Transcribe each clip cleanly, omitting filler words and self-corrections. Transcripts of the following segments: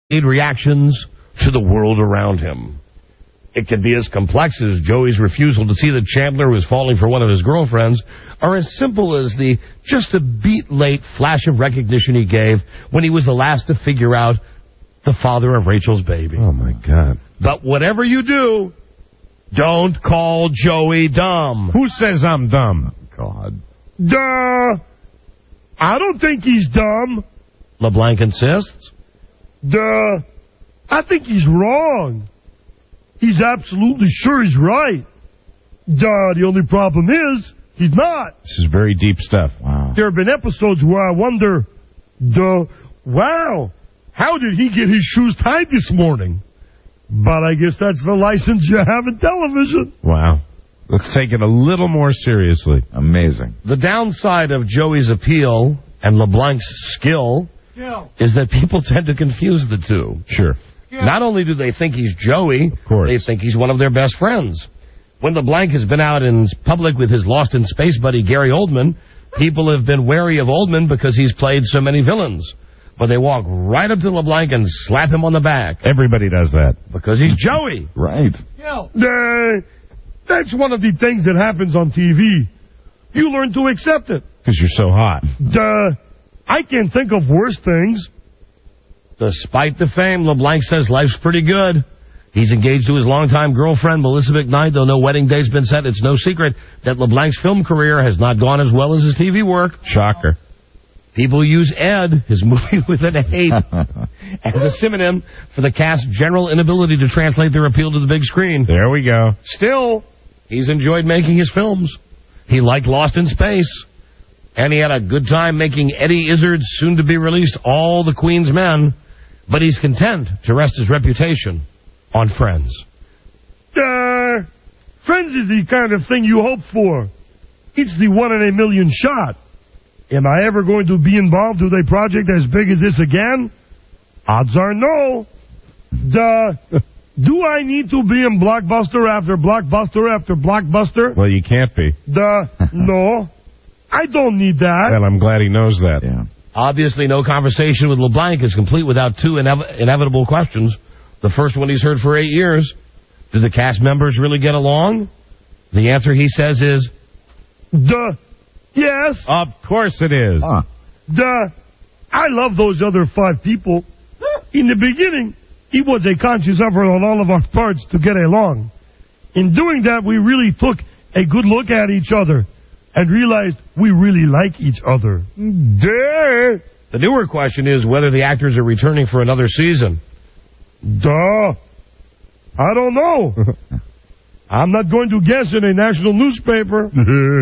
reactions to the world around him. It can be as complex as Joey's refusal to see that Chandler was falling for one of his girlfriends, or as simple as the just a beat late flash of recognition he gave when he was the last to figure out the father of Rachel's baby. Oh, my God. But whatever you do, don't call Joey dumb. Who says I'm dumb? God. Duh. I don't think he's dumb. LeBlanc insists. Duh. I think he's wrong. He's absolutely sure he's right. Duh, the only problem is, he's not. This is very deep stuff. Wow. There have been episodes where I wonder, wow, how did he get his shoes tied this morning? But I guess that's the license you have in television. Wow. Let's take it a little more seriously. Amazing. The downside of Joey's appeal and LeBlanc's skill is that people tend to confuse the two. Sure. Not only do they think he's Joey, course. they think he's one of their best friends. When LeBlanc has been out in public with his Lost in Space buddy Gary Oldman, people have been wary of Oldman because he's played so many villains. But they walk right up to LeBlanc and slap him on the back. Everybody does that. Because he's Joey. Right. That's one of the things that happens on TV. You learn to accept it. Because you're so hot. I can't think of worse things. Despite the fame, LeBlanc says life's pretty good. He's engaged to his longtime girlfriend, Melissa McKnight, though no wedding day's been set. It's no secret that LeBlanc's film career has not gone as well as his TV work. Shocker. People use Ed, his movie with an A, as a synonym for the cast's general inability to translate their appeal to the big screen. There we go. Still, he's enjoyed making his films. He liked Lost in Space. And he had a good time making Eddie Izzard's soon-to-be-released All the Queen's Men. But he's content to rest his reputation on Friends. Friends is the kind of thing you hope for. It's the 1 in a million shot. Am I ever going to be involved with a project as big as this again? Odds are no. Do I need to be in blockbuster after blockbuster after blockbuster? Well, you can't be. No. I don't need that. Well, I'm glad he knows that. Yeah. Obviously, no conversation with LeBlanc is complete without two inevitable questions. The first one he's heard for 8 years. Do the cast members really get along? The answer, he says, is... Yes. Of course it is. I love those other 5 people. In the beginning, it was a conscious effort on all of our parts to get along. In doing that, we really took a good look at each other and realized we really like each other. The newer question is whether the actors are returning for another season. I don't know. I'm not going to guess in a national newspaper.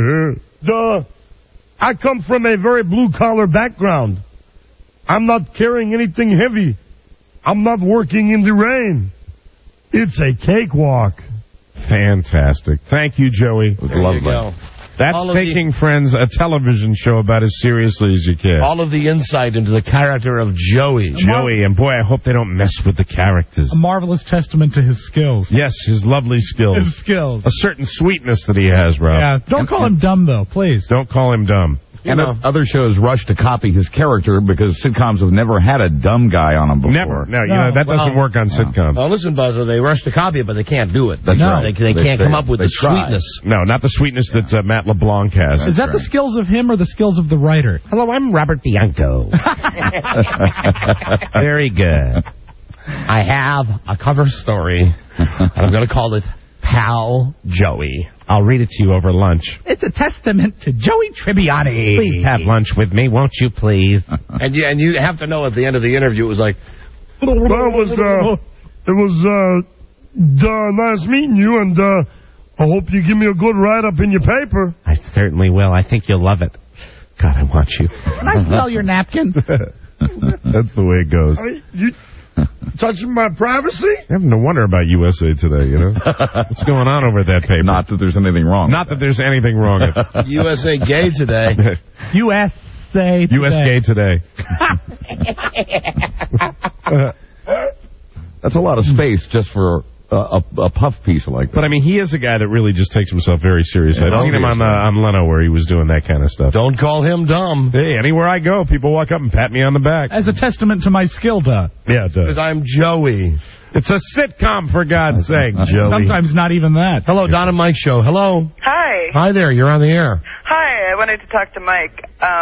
I come from a very blue-collar background. I'm not carrying anything heavy. I'm not working in the rain. It's a cakewalk. Fantastic. Thank you, Joey. It was lovely. That's taking Friends, a television show, about as seriously as you can. All of the insight into the character of Joey. And boy, I hope they don't mess with the characters. A marvelous testament to his skills. Yes, his lovely skills. His skills. A certain sweetness that he has, Rob. Yeah, don't call him dumb, though, please. Don't call him dumb. And other shows rush to copy his character because sitcoms have never had a dumb guy on them before. Never. No, that doesn't work on sitcoms. Well, listen, Buzzer, they rush to copy it, but they can't do it. That's right. They can't come up with the sweetness. No, not the sweetness that Matt LeBlanc has. Is that the skills of him or the skills of the writer? Hello, I'm Robert Bianco. Very good. I have a cover story, and I'm going to call it Pal Joey. I'll read it to you over lunch. It's a testament to Joey Tribbiani. Please have lunch with me, won't you, please? And you have to know at the end of the interview, it was like... Well, it was nice meeting you, and I hope you give me a good write-up in your paper. I certainly will. I think you'll love it. God, I want you. Can I smell your napkin? That's the way it goes. You touching my privacy? I have no wonder about USA Today, you know? What's going on over at that paper? Not that there's anything wrong. Not that there's anything wrong with it. USA Gay Today. USA Today. US Gay Today. That's a lot of space just for a puff piece like that. But, I mean, he is a guy that really just takes himself very seriously. I've seen him on Leno where he was doing that kind of stuff. Don't call him dumb. Hey, anywhere I go, people walk up and pat me on the back. As a testament to my skill, duh. Yeah, it does. Because I'm Joey. It's a sitcom, for God's sake. Joey. Sometimes not even that. Hello, Don and Mike Show. Hello. Hi. Hi there. You're on the air. Hi. I wanted to talk to Mike.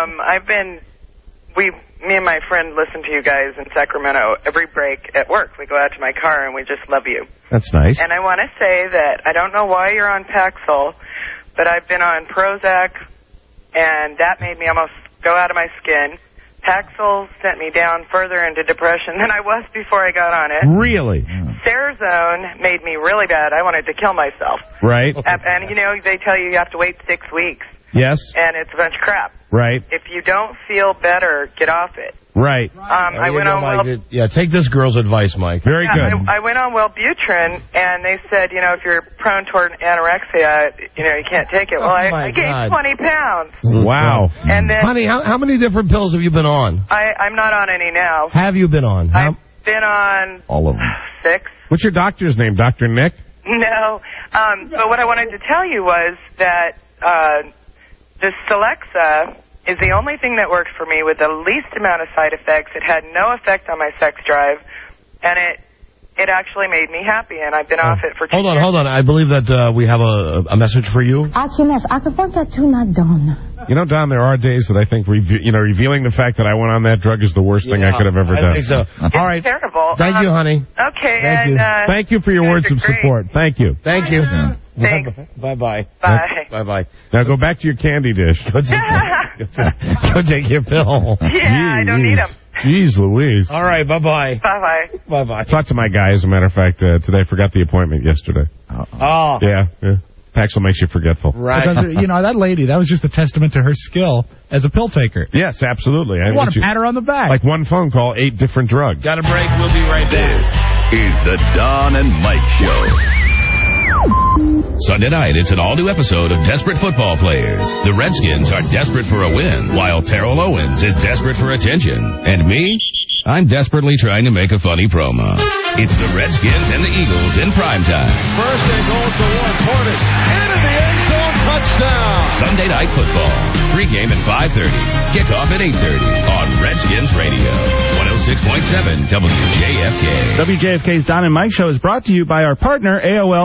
Me and my friend listen to you guys in Sacramento every break at work. We go out to my car and we just love you. That's nice. And I want to say that I don't know why you're on Paxil, but I've been on Prozac, and that made me almost go out of my skin. Paxil sent me down further into depression than I was before I got on it. Really? Cerazone made me really bad. I wanted to kill myself. Right. And, you know, they tell you have to wait 6 weeks. Yes. And it's a bunch of crap. Right. If you don't feel better, get off it. Right. I went on Yeah, take this girl's advice, Mike. Very good. I went on Wellbutrin, and they said, you know, if you're prone toward anorexia, you know, you can't take it. Well, I gained 20 pounds. Wow. And then, Honey, how many different pills have you been on? I'm not on any now. Have you been on? I've been on All of them. 6. What's your doctor's name, Dr. Nick? No. But what I wanted to tell you was that the Celexa is the only thing that worked for me with the least amount of side effects. It had no effect on my sex drive, and it actually made me happy, and I've been off it for 2 years. Hold on. I believe that we have a message for you. You know, Don, there are days that I think, revealing the fact that I went on that drug is the worst thing I could have ever done. I think so. All right. Terrible. Thank you, honey. Okay. Thank you. Thank you for your words of support. Thank you. Thank you. Thanks. Bye-bye. Bye. Bye-bye. Now go back to your candy dish. Go take your pill. Yeah, I don't need them. Jeez Louise. All right, bye-bye. Bye-bye. Bye-bye. Talked to my guy, as a matter of fact, today. Forgot the appointment yesterday. Oh. Yeah. Paxil makes you forgetful. Right. Because, that lady, that was just a testament to her skill as a pill taker. Yes, absolutely. I want to pat her on the back. Like one phone call, 8 different drugs. Got a break. We'll be right back. This is the Don and Mike Show. Sunday night, it's an all-new episode of Desperate Football Players. The Redskins are desperate for a win, while Terrell Owens is desperate for attention. And me? I'm desperately trying to make a funny promo. It's the Redskins and the Eagles in primetime. First and goal for Ward Portis. Into the end zone, touchdown. Sunday Night Football. Pregame at 5:30. Kickoff at 8:30 on Redskins Radio. 106.7 WJFK. WJFK's Don and Mike Show is brought to you by our partner, AOL